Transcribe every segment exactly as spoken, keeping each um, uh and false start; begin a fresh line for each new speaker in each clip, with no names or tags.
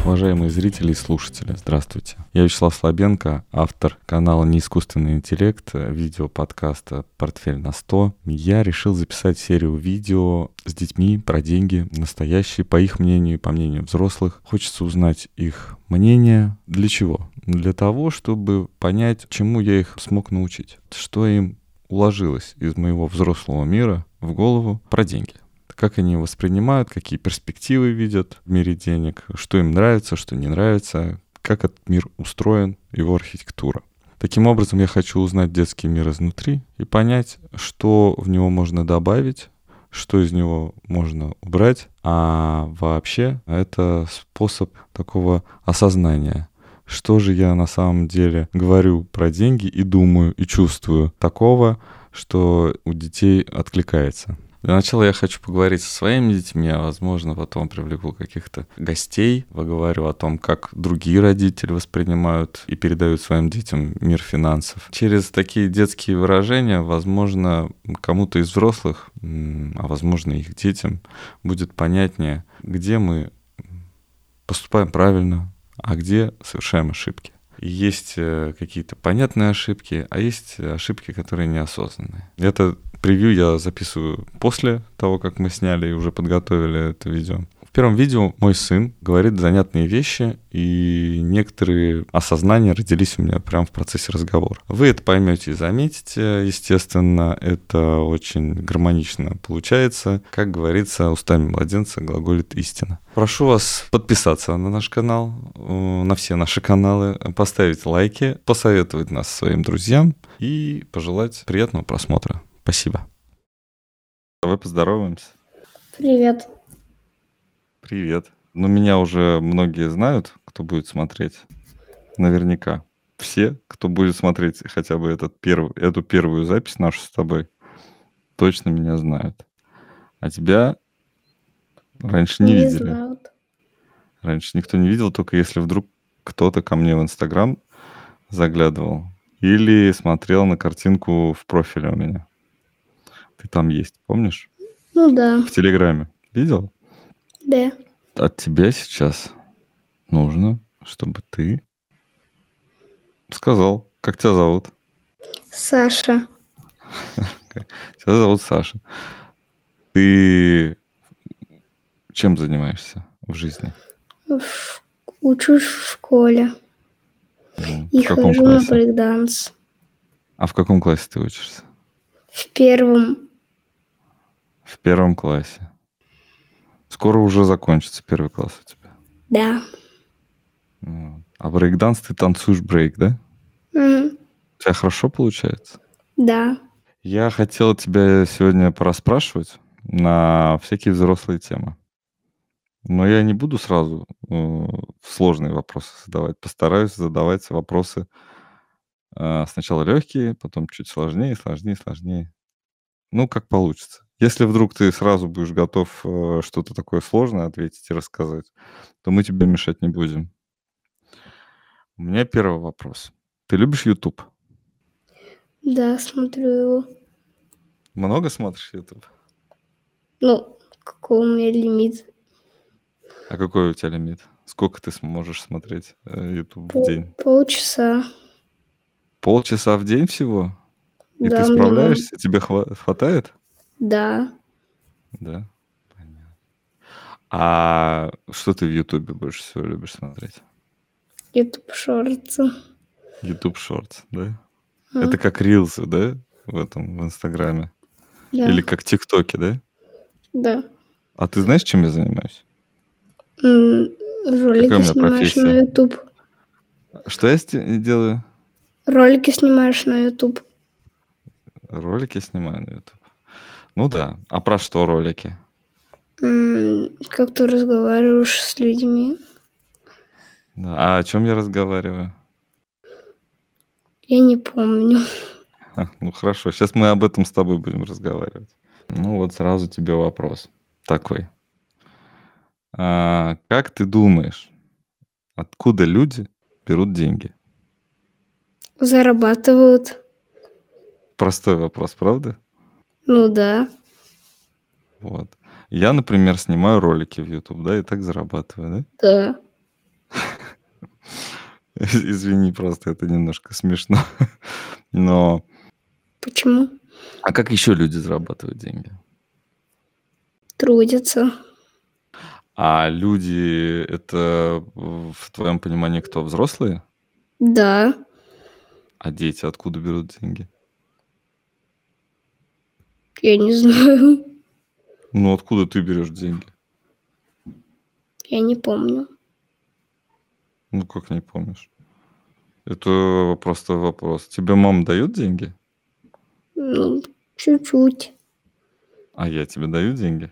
Уважаемые зрители и слушатели, здравствуйте. Я Вячеслав Слабенко, автор канала «Неискусственный интеллект», видеоподкаста «Портфель на сто». Я решил записать серию видео с детьми про деньги, настоящие, по их мнению и по мнению взрослых. Хочется узнать их мнение. Для чего? Для того, чтобы понять, чему я их смог научить, что им уложилось из моего взрослого мира в голову про деньги. Как они воспринимают, какие перспективы видят в мире денег, что им нравится, что не нравится, как этот мир устроен, его архитектура. Таким образом, я хочу узнать детский мир изнутри и понять, что в него можно добавить, что из него можно убрать. А вообще это способ такого осознания. Что же я на самом деле говорю про деньги и думаю, и чувствую такого, что у детей откликается. Для начала я хочу поговорить со своими детьми, а возможно потом привлеку каких-то гостей, поговорю о том, как другие родители воспринимают и передают своим детям мир финансов. Через такие детские выражения, возможно, кому-то из взрослых, а возможно их детям, будет понятнее, где мы поступаем правильно, а где совершаем ошибки. И есть какие-то понятные ошибки, а есть ошибки, которые неосознанные. Это превью я записываю после того, как мы сняли и уже подготовили это видео. В первом видео мой сын говорит занятные вещи, и некоторые осознания родились у меня прямо в процессе разговора. Вы это поймете и заметите, естественно, это очень гармонично получается. Как говорится, устами младенца глаголит истина. Прошу вас подписаться на наш канал, на все наши каналы, поставить лайки, посоветовать нас своим друзьям и пожелать приятного просмотра. Спасибо. Давай поздороваемся.
Привет.
Привет. Ну, меня уже многие знают, кто будет смотреть. Наверняка. Все, кто будет смотреть хотя бы этот перв... эту первую запись нашу с тобой, точно меня знают. А тебя раньше не,
Не
видели.
знают.
Раньше никто не видел, только если вдруг кто-то ко мне в Инстаграм заглядывал или смотрел на картинку в профиле у меня. Ты там есть, помнишь?
Ну да.
В Телеграме. Видел?
Да.
От тебя сейчас нужно, чтобы ты сказал, как тебя зовут.
Саша.
Тебя зовут Саша. Ты чем занимаешься в жизни?
В- Учусь в школе.
Мгм.
И
В каком
хожу на
классе?
брейкданс.
А в каком классе ты учишься?
В первом.
В первом классе. Скоро уже закончится первый класс у тебя.
Да.
Вот. А брейкданс ты танцуешь брейк, да?
Мгм.
У тебя хорошо получается?
Да.
Я хотел тебя сегодня порасспрашивать на всякие взрослые темы. Но я не буду сразу э, сложные вопросы задавать. Постараюсь задавать вопросы э, сначала легкие, потом чуть сложнее, сложнее, сложнее. Ну, как получится. Если вдруг ты сразу будешь готов э, что-то такое сложное ответить и рассказать, то мы тебе мешать не будем. У меня первый вопрос. Ты любишь YouTube?
Да, смотрю его.
Много смотришь YouTube?
Ну, какой у меня лимит?
А какой у тебя лимит? Сколько ты сможешь смотреть э, YouTube в
Пол-
день?
полчаса.
Полчаса в день всего? И ты
Да, мне мам-
справляешься? Тебе хва- хватает?
Да.
Да. Понятно. А что ты в Ютубе больше всего любишь смотреть?
YouTube шорты.
YouTube Shorts, да?
А,
Это как рилсы, да? В этом, в Инстаграме.
Да.
Или как ТикТоки, да?
Да.
А ты знаешь, чем я занимаюсь?
М,
Какая у
Ролики
меня
снимаешь на
профессия?
YouTube.
Что я сте- делаю?
Ролики снимаешь на YouTube.
Ролики снимаю на YouTube. Ну да. А про что ролики?
М, Как ты разговариваешь с людьми?
Да. А о чем я разговариваю?
Я не помню.
Ха, ну хорошо, сейчас мы об этом с тобой будем разговаривать. Ну вот сразу тебе вопрос такой. А, как ты думаешь, откуда люди берут деньги?
Зарабатывают.
Простой вопрос, правда?
Ну да.
Вот. Я, например, снимаю ролики в YouTube, да, и так зарабатываю, да?
Да.
Извини, просто это немножко смешно. Но
Почему?
а как еще люди зарабатывают деньги?
Трудятся.
А люди это в в твоем понимании кто? Взрослые?
Да.
А дети откуда берут деньги?
Я не знаю.
Ну, откуда ты берешь деньги?
Я не помню.
Ну, как не помнишь? Это просто вопрос. Тебе мама дает деньги?
Ну, чуть-чуть.
А я тебе даю деньги?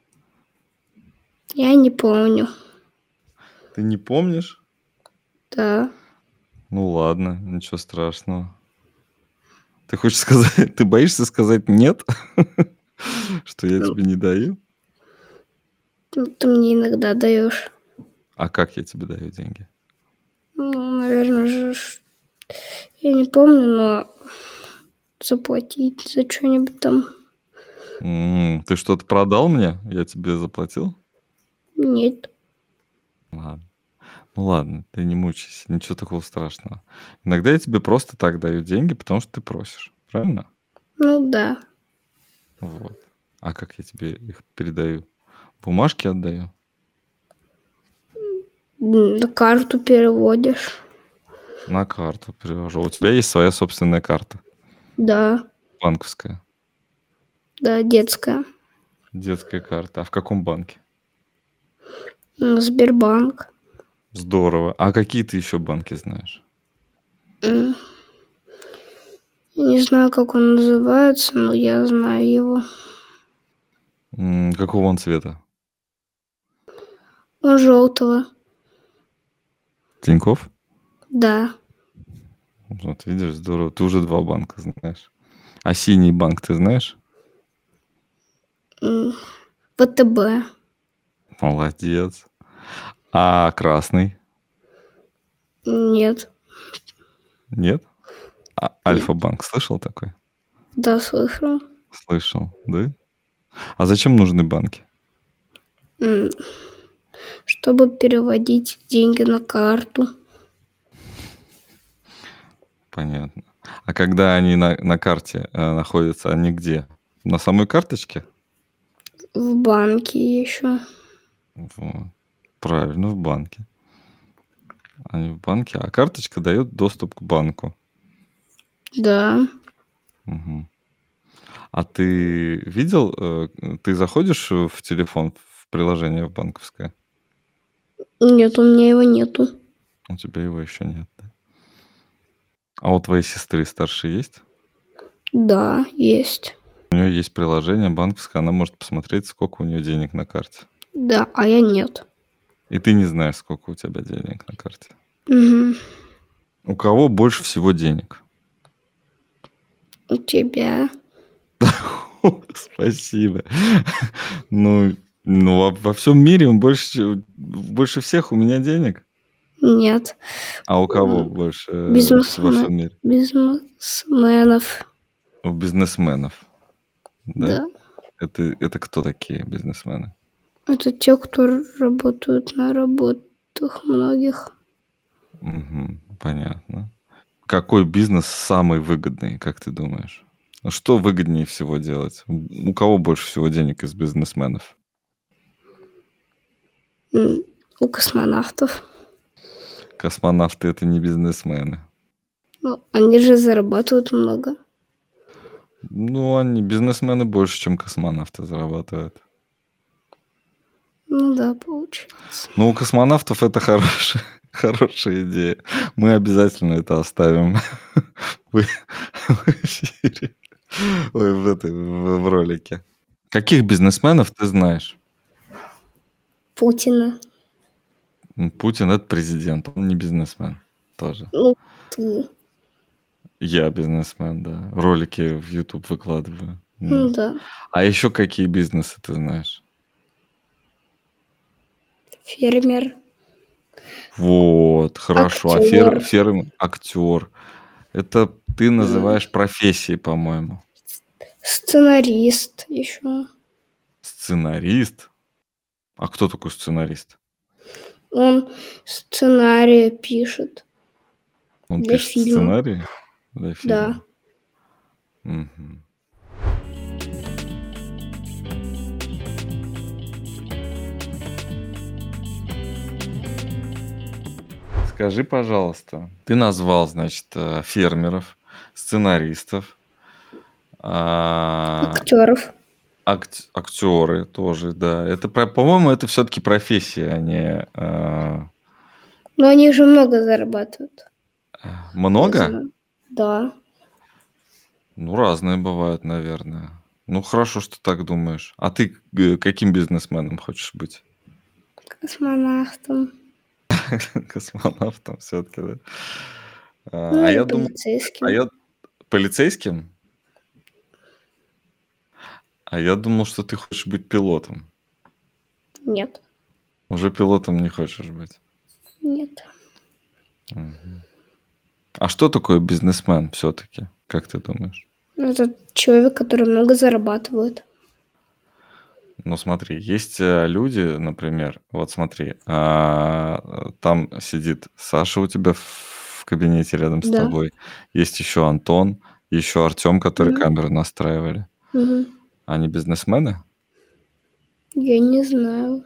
Я не помню.
Ты не помнишь?
Да.
Ну ладно, ничего страшного. Ты хочешь сказать, ты боишься сказать нет, что я
Ну,
тебе не даю?
ну, ты мне иногда даешь.
А как я тебе даю деньги?
Ну, наверное же, ш- я не помню, но заплатить за что-нибудь там.
М, Ты что-то продал мне? Я тебе заплатил?
Нет.
Ладно. Ну ладно, ты не мучайся, ничего такого страшного. Иногда я тебе просто так даю деньги, потому что ты просишь. Правильно?
Ну да.
Вот. А как я тебе их передаю? Бумажки отдаю?
М, На карту переводишь.
На карту перевожу. У тебя есть своя собственная карта,
Да.
банковская,
Да, детская.
детская карта. А в каком банке?
М, Сбербанк.
Здорово. А какие ты еще банки знаешь?
М, Я не знаю, как он называется, но я знаю его.
М, Какого он цвета?
Он желтого.
Тинькофф?
Да.
Вот видишь, здорово. Ты уже два банка знаешь. А синий банк ты знаешь?
М, вэ тэ бэ.
Молодец. А красный?
Нет.
Нет? А
Нет.
Альфа-банк слышал такой?
Да, слышал.
Слышал, да? А зачем нужны банки?
М, Чтобы переводить деньги на карту.
Понятно. А когда они на, на карте э, находятся, они где? На самой карточке?
В банке еще.
Вот. Правильно, в банке. Они в банке, а карточка дает доступ к банку.
Да.
Мгм. А ты видел, э, ты заходишь в телефон, в приложение в банковское?
Нет, у меня его нету.
У тебя его еще нет, да? А у твоей сестры старшей есть?
Да, есть.
У нее есть приложение банковское, она может посмотреть, сколько у нее денег на карте.
Да, а я нет.
И ты не знаешь, сколько у тебя денег на карте.
Мгм.
У кого больше всего денег?
У тебя.
Спасибо. Ну, ну во, во всем мире он больше, больше всех у меня денег.
Нет.
А у кого
М,
больше э, во
Бизнесмен...
всем мире?
Бизнесменов.
У бизнесменов, да?
Да.
Это, это кто такие бизнесмены?
Это те, кто р- работают на работах многих.
Мгм, понятно. Какой бизнес самый выгодный, как ты думаешь? Ну, что выгоднее всего делать? У у кого больше всего денег из бизнесменов?
М, У космонавтов.
Космонавты это не бизнесмены.
Ну, они же зарабатывают много.
Ну, они бизнесмены больше, чем космонавты зарабатывают.
Ну да, получается.
Ну, у космонавтов это хорошая, хорошая идея. Мы обязательно это оставим в в эфире. Ой, в этой, в в ролике. Каких бизнесменов ты знаешь?
Путина.
М, Путин это президент, он не бизнесмен тоже.
Ну, ты.
Я бизнесмен, да. Ролики в YouTube выкладываю.
Ну
Ну.
да.
А еще какие бизнесы ты знаешь?
Фермер.
Вот, хорошо. А фер,
Актер.
ферм, актер. Это ты
м,
называешь профессией, по-моему.
Сценарист еще.
Сценарист. А кто такой сценарист?
Он сценарии пишет
Он
для
пишет
фильма.
сценарий для
Да.
фильма? Мгм. Скажи, пожалуйста, ты назвал, значит, э, фермеров, сценаристов, а,
Актеров.
акт- актеры тоже, да. Это, про- по-моему, это все-таки профессия, а не а,
Но они же много зарабатывают. Я
много?
знаю. Да.
Ну, разные бывают, наверное. Ну, хорошо, что так думаешь. А ты э, каким бизнесменом хочешь быть?
Космонавтом.
Космонавтом все-таки, да? А
Ну
а
или
я думал, а
полицейским.
я полицейским? А я думал, что ты хочешь быть пилотом.
Нет.
Уже пилотом не хочешь быть.
Нет.
Мгм. А что такое бизнесмен все-таки, как ты думаешь?
Это человек, который много зарабатывает.
Ну, смотри, есть э, люди, например, вот смотри, а, э, там сидит Саша у тебя в в кабинете рядом с
Да.
тобой, есть еще Антон, еще Артем, которые
Мгм.
камеры настраивали.
Мгм.
Они бизнесмены?
Я не знаю.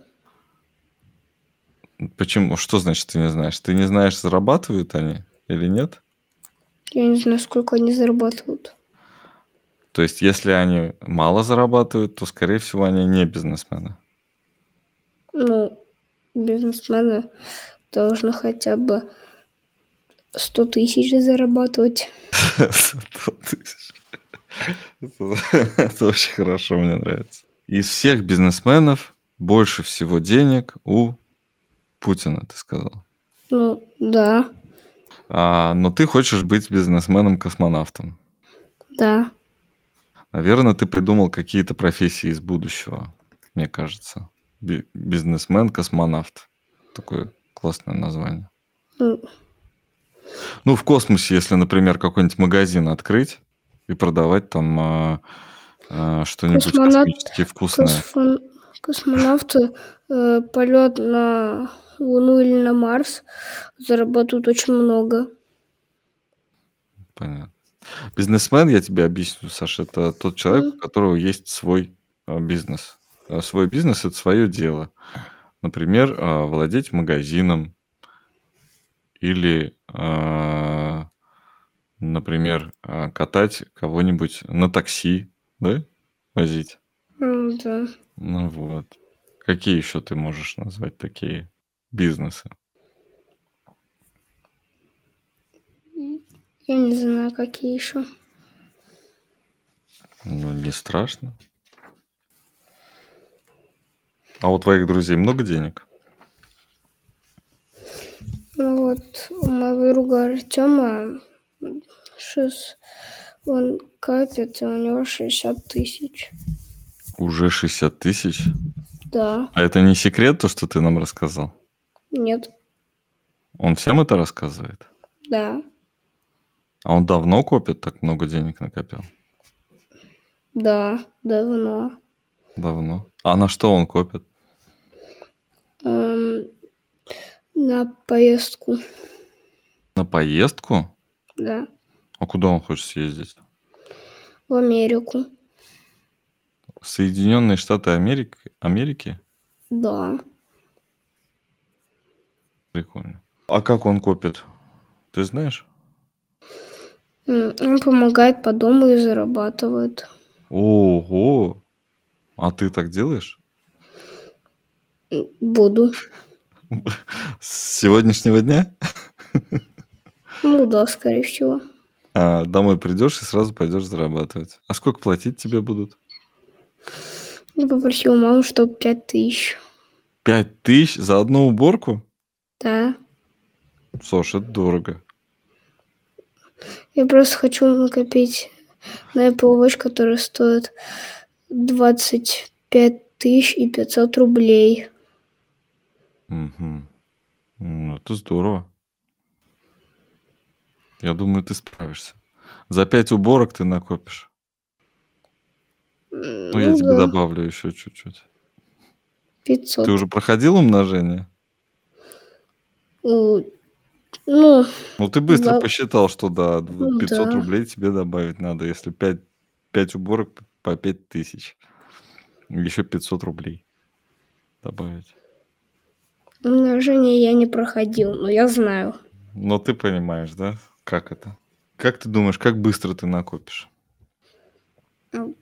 Почему? Что значит ты не знаешь? Ты не знаешь, зарабатывают они или нет?
Я не знаю, сколько они зарабатывают.
То есть, если они мало зарабатывают, то, скорее всего, они не бизнесмены.
Ну, бизнесмены должны хотя бы сто тысяч зарабатывать.
сто тысяч. Это это очень хорошо, мне нравится. Из всех бизнесменов больше всего денег у Путина, ты сказал.
Ну, да,
А, но ты хочешь быть бизнесменом-космонавтом.
да.
Наверное, ты придумал какие-то профессии из будущего, мне кажется. Би- Бизнесмен-космонавт. Такое классное название.
Ну,
Ну, в космосе, если, например, какой-нибудь магазин открыть и продавать там а, а, что-нибудь
космонавт,
космически вкусное.
косфон- космонавты э, полет на Луну или на Марс зарабатывают очень много.
Понятно. Бизнесмен, я тебе объясню, Саша, это тот человек,
М,
у которого есть свой а, бизнес. А свой бизнес – это свое дело. Например, а, владеть магазином или, а, например, а, катать кого-нибудь на такси, да, возить.
м, да.
Ну вот. Какие еще ты можешь назвать такие бизнесы?
Я не знаю, какие еще.
Ну, не страшно. А у твоих друзей много денег?
Ну вот, у моего друга Артема сейчас он копит, и у него шестьдесят тысяч.
Уже шестьдесят тысяч?
Да,
А это не секрет, то, что ты нам рассказал?
нет,
Он всем это рассказывает?
да,
А он давно копит, так много денег накопил?
да, давно.
Давно. А на что он копит?
Эм, на поездку,
На поездку?
да,
А куда он хочет съездить?
в Америку,
В Соединенные Штаты Америки? Америки?
да.
Прикольно. А как он копит? Ты знаешь?
М, Он помогает по дому и зарабатывает.
Ого! А ты так делаешь?
М, Буду.
С сегодняшнего дня?
Ну да, скорее всего.
А домой придешь и сразу пойдешь зарабатывать. А сколько платить тебе будут?
Я попросила маму, чтобы пять тысяч.
Пять тысяч за одну уборку?
Да.
Слушай, это дорого.
Я просто хочу накопить на Apple Watch, который стоит двадцать пять тысяч и пятьсот рублей.
Мгм. Ну, это здорово. Я думаю, ты справишься. За пять уборок ты накопишь.
М,
Ну, я
Ну
тебе
да,
добавлю еще чуть-чуть. Ты
пятьсот.
уже проходил умножение?
У, Ну,
Ну, ты быстро
да,
посчитал, что да,
ну
дв-
да.
пятьсот рублей тебе добавить надо, если пять пять уборок по пять тысяч. Еще пятьсот рублей добавить.
Умножение я не проходил, но я знаю.
Но ты понимаешь, да, как это? Как ты думаешь, как быстро ты накопишь?
М,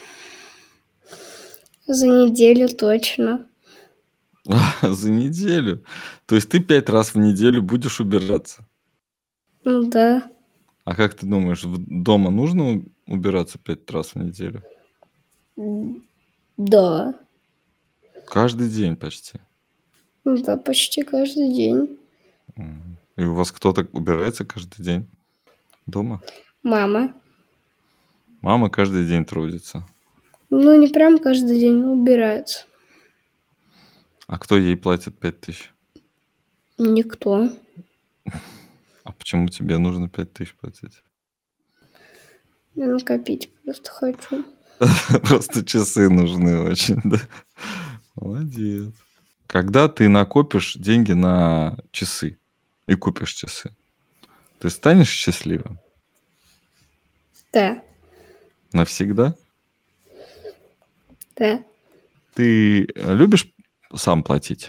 За неделю точно.
За неделю. То есть ты пять раз в неделю будешь убираться.
Ну да.
А как ты думаешь, в- дома нужно у- убираться пять раз в неделю?
М, Да.
Каждый день почти.
Ну да, почти каждый день.
М. И у вас кто-то убирается каждый день дома?
Мама.
Мама каждый день трудится.
Ну, не прям каждый день, но убирается.
А кто ей платит пять тысяч?
Никто.
А почему тебе нужно пять тысяч платить?
Я накопить просто хочу.
Просто часы нужны очень, да? Молодец. Когда ты накопишь деньги на часы и купишь часы, ты станешь счастливым
Да,
навсегда?
да,
Ты э, любишь сам платить?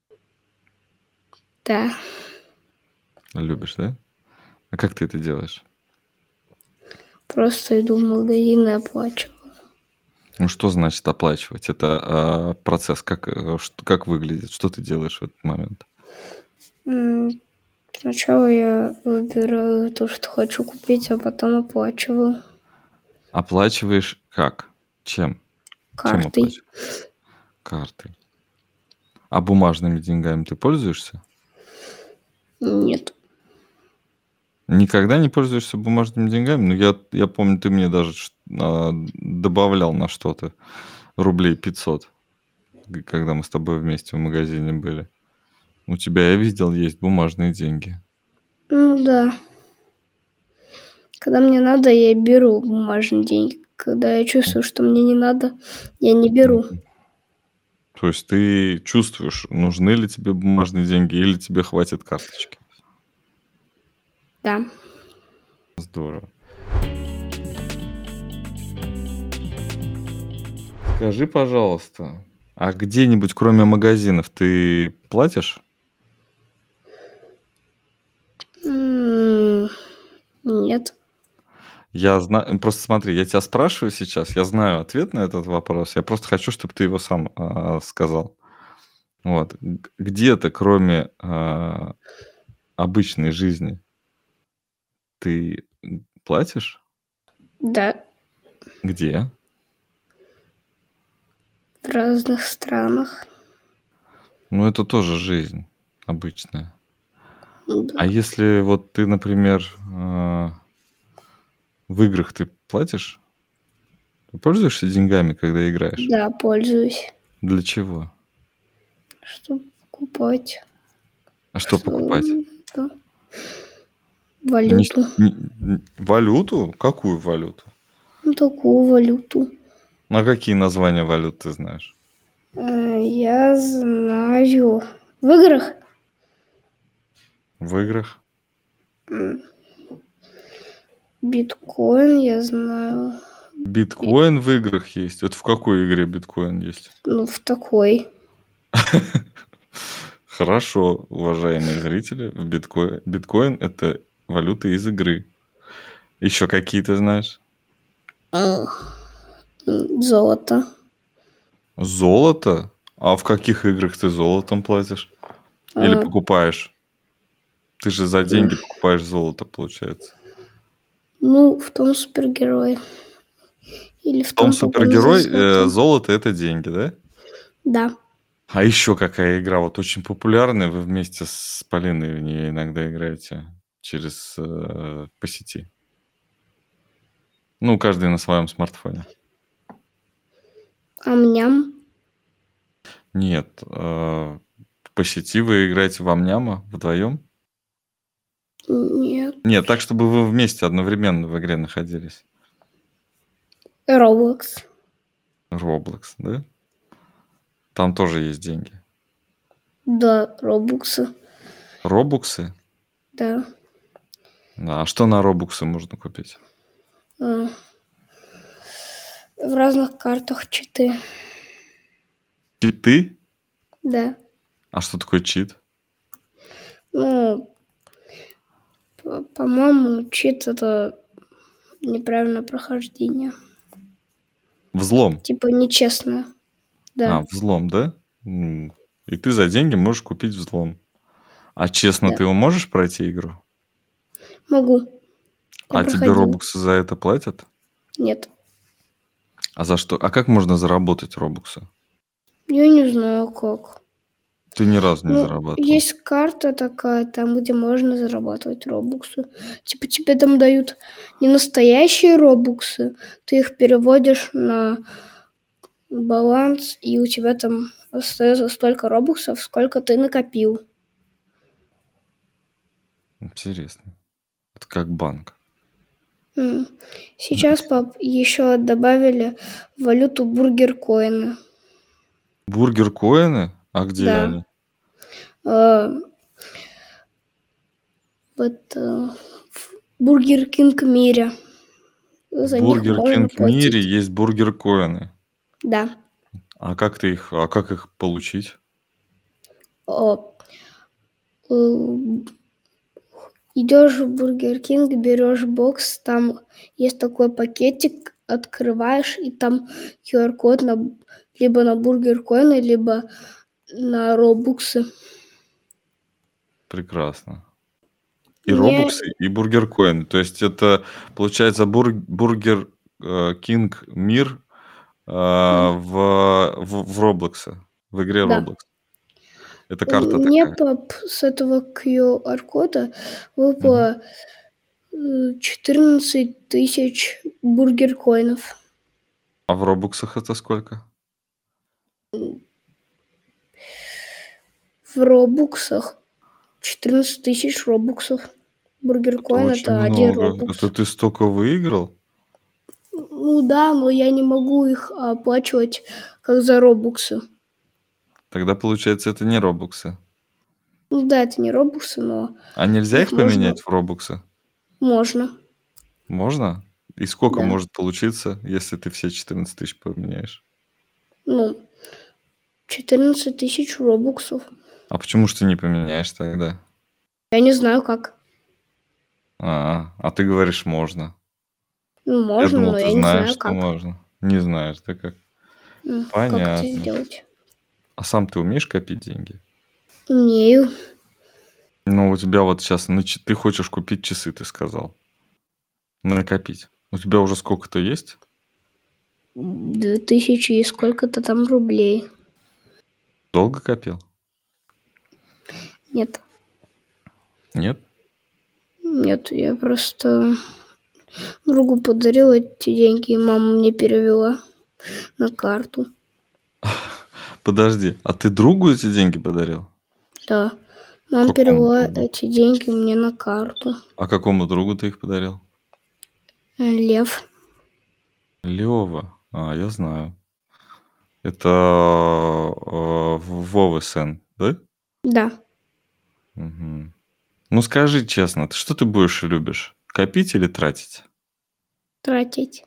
да.
Любишь, да? А как ты это делаешь?
Просто иду в магазин и оплачиваю.
Ну, что значит оплачивать? Это а, процесс, как, э, что- как выглядит? Что ты делаешь в этот момент?
М, Сначала я выбираю то, что хочу купить, а потом оплачиваю
Оплачиваешь как? Чем? Чем
картой.
оплачиваешь? Картой. А бумажными деньгами ты пользуешься?
Нет.
Никогда не пользуешься бумажными деньгами? Ну, я, я помню, ты мне даже ш- а, добавлял на что-то рублей пятьсот, г- когда мы с тобой вместе в магазине были. У тебя, я видел, есть бумажные деньги.
Ну да. Когда мне надо, я беру бумажные деньги. Когда я чувствую, что мне не надо, я не беру.
Мгм. То есть ты чувствуешь, нужны ли тебе бумажные деньги или тебе хватит карточки?
Да.
Здорово. Скажи, пожалуйста, а где-нибудь, кроме магазинов, ты платишь?
М, Нет.
Я знаю, просто смотри, я тебя спрашиваю сейчас, я знаю ответ на этот вопрос, я просто хочу, чтобы ты его сам а, сказал. Вот. Г- Где-то, кроме а, обычной жизни, ты м, платишь?
Да.
Где?
В разных странах.
Ну, это тоже жизнь обычная.
Да.
А если вот ты, например, а, в играх ты платишь? Ты пользуешься деньгами, когда играешь?
Да, пользуюсь.
Для чего?
Чтобы покупать.
А что
Что?
покупать?
Да.
Не с-
Валюту.
не- н- валюту? Какую валюту?
Ну, такую валюту.
А какие названия валют ты знаешь?
Э, Я знаю. В играх
В играх?
м, биткоин, я знаю. И,
Биткоин в играх есть. Вот в какой игре биткоин есть?
ну, в такой.
Хорошо, уважаемые зрители, в биткоин, биткоин это валюта из игры. Еще какие ты знаешь?
А, м, Золото.
Золото? А в каких играх ты золотом платишь? Или
А,
покупаешь? Ты же за
м,
деньги покупаешь золото, получается.
Ну, в том супергерой. Или в
В том
том погоне за
супергерой э,
золотом.
золото это деньги, да?
Да.
А еще какая игра вот очень популярная, вы вместе с Полиной в нее иногда играете через э, по сети. Ну, каждый на своем смартфоне.
Ам-ням.
Нет, э, по сети вы играете в Ам-Няма вдвоем?
Нет.
Нет, так, чтобы вы вместе одновременно в игре находились.
Роблокс.
Roblox, да? Там тоже есть деньги.
Да, робоксы.
Робуксы?
Да.
А что на робуксы можно купить?
А, В разных картах читы.
Читы?
Да.
А что такое чит?
Ну, по- по-моему, чит это неправильное прохождение.
Взлом.
Типа нечестное.
А,
Да.
взлом, да? М, И ты за деньги можешь купить взлом. А честно,
Да.
ты его можешь пройти игру?
Могу. Я
А тебе
проходила.
робуксы за это платят?
Нет.
А за что? А как можно заработать робуксы?
Я не знаю как.
Ты ни разу не
Ну,
зарабатывал.
есть карта такая, там, где можно зарабатывать робуксы. Типа тебе там дают не настоящие робуксы, ты их переводишь на баланс, и у тебя там остается столько робуксов, сколько ты накопил.
Интересно. Это как банк.
М. Сейчас, пап, еще добавили валюту бургер-коины.
Бургер-коины? А где
Да.
они?
А, Вот э, в Бургер Кинг мире.
В
За них
Бургер
можно
Кинг мире
платить.
есть бургер-коины.
Да.
А как ты их, а как их получить?
О, э, Идешь в Бургер Кинг, берешь бокс, там есть такой пакетик, открываешь, и там ку ар код на, либо на бургер коины, либо на робуксы.
Прекрасно. И
Мне
робуксы, и бургер-коины. То есть это, получается, бур- бургер э, Кинг мир э,
м,
в, в, в Роблоксе, в игре
да.
Roblox. Это карта
Мне,
такая.
пап, с этого ку ар кода
Мгм.
выпало э, четырнадцать тысяч бургер коинов.
А в Робоксах это сколько?
В робуксах четырнадцать тысяч робуксов. Бургер
Это
коин
очень
это один
много. Это
робукс.
ты столько выиграл?
Ну да, но я не могу их оплачивать как за робуксы.
Тогда, получается, это не Робоксы.
Ну да, это не робуксы, но
А нельзя
их
их
можно.
поменять в Робоксы?
Можно,
Можно? И сколько
да.
может получиться, если ты все четырнадцать тысяч поменяешь?
Ну, четырнадцать тысяч робуксов.
А почему ж ты не поменяешь тогда?
Я не знаю как.
А, а ты говоришь, можно.
Ну,
Я
можно,
думал,
но
ты
я не
знаешь,
знаю
что
как.
можно. Не знаешь, да как?
М, Как это
Понятно.
сделать?
А сам ты умеешь копить деньги?
Умею.
Ну, у тебя вот сейчас ты хочешь купить часы, ты сказал. Накопить. У тебя уже сколько-то есть?
Две тысячи и сколько-то там рублей.
Долго копил?
Нет,
Нет?
нет, я просто другу подарила эти деньги, и мама мне перевела на карту.
Подожди, а ты другу эти деньги подарил?
Да, мама
Какому
перевела
другу?
эти деньги мне на карту.
А какому другу ты их подарил?
Э, Лев.
Лева. А, я знаю. Это э, Вова сын, да?
Да,
Мгм. Ну скажи честно, ты что ты больше любишь? Копить или тратить?
тратить.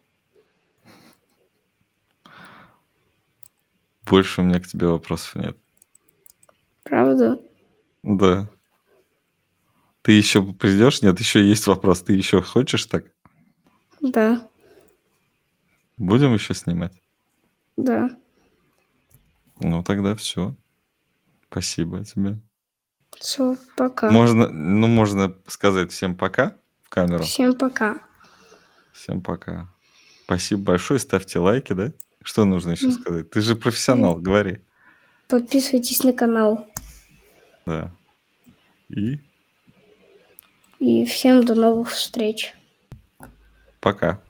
Больше у меня к тебе вопросов нет.
Правда?
Да. Ты еще придешь? Нет, еще есть вопрос. Ты еще хочешь так?
Да,
Будем еще снимать?
да.
Ну тогда все. Спасибо тебе.
Все, пока.
Можно, ну можно сказать всем пока в камеру.
Всем пока.
Всем пока. Спасибо большое. Ставьте лайки, да? Что нужно еще
М,
сказать? Ты же
м.
профессионал, говори.
Подписывайтесь на канал.
Да. И
И всем до новых встреч.
пока.